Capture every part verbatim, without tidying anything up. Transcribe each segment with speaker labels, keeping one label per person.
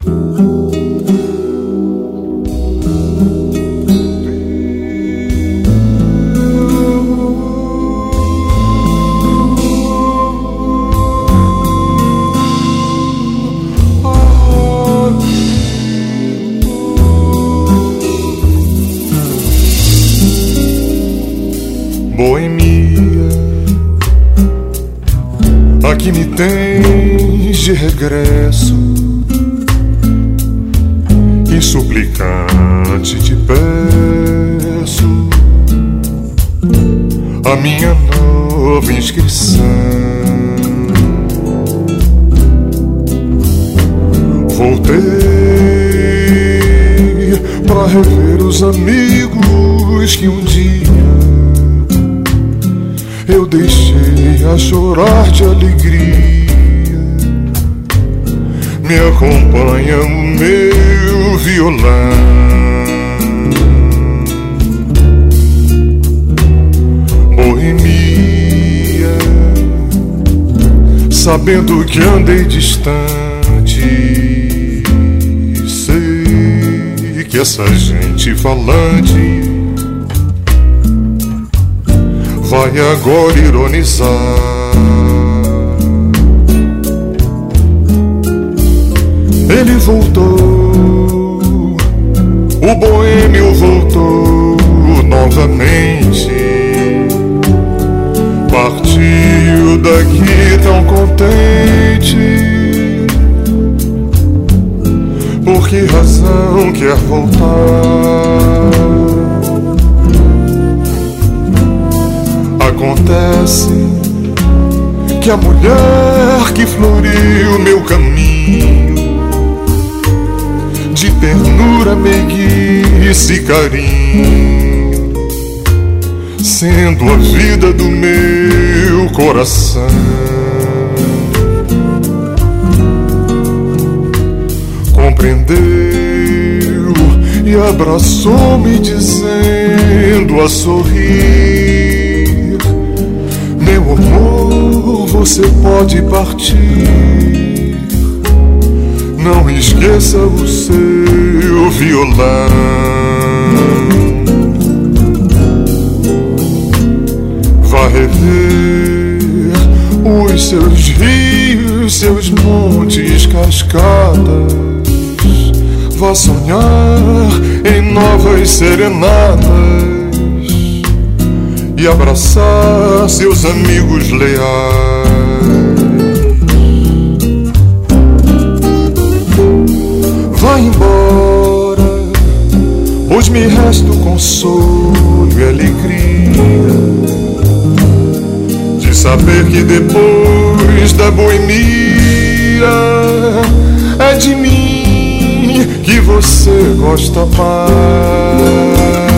Speaker 1: Boemia, aqui me tens de regresso, e suplicante te peço a minha nova inscrição. Voltei pra rever os amigos que um dia eu deixei a chorar de alegria. Me acompanha o meu violão, boemia, sabendo que andei distante. Sei que essa gente falante vai agora ironizar. Ele voltou, o boêmio voltou novamente. Partiu daqui tão contente. Por que razão quer voltar? Acontece que a mulher que floriu meu caminho de ternura, meiguice e carinho, sendo a vida do meu coração, compreendeu e abraçou-me dizendo a sorrir: meu amor, você pode partir, não esqueça o seu violão. Vá rever os seus rios, seus montes, cascadas. Vá sonhar em novas serenatas e abraçar seus amigos leais. Vá embora, pois me resta o consolo e alegria de saber que depois da boemia é de mim que você gosta mais.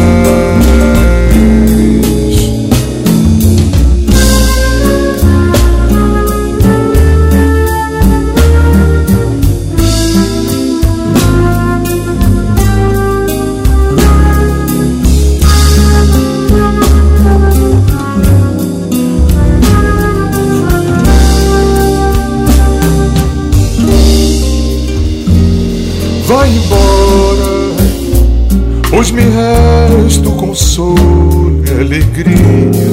Speaker 1: Vai embora, pois me resta o consolo e alegria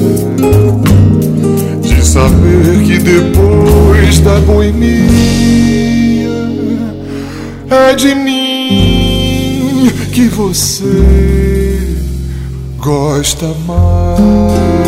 Speaker 1: de saber que depois da boemia é de mim que você gosta mais.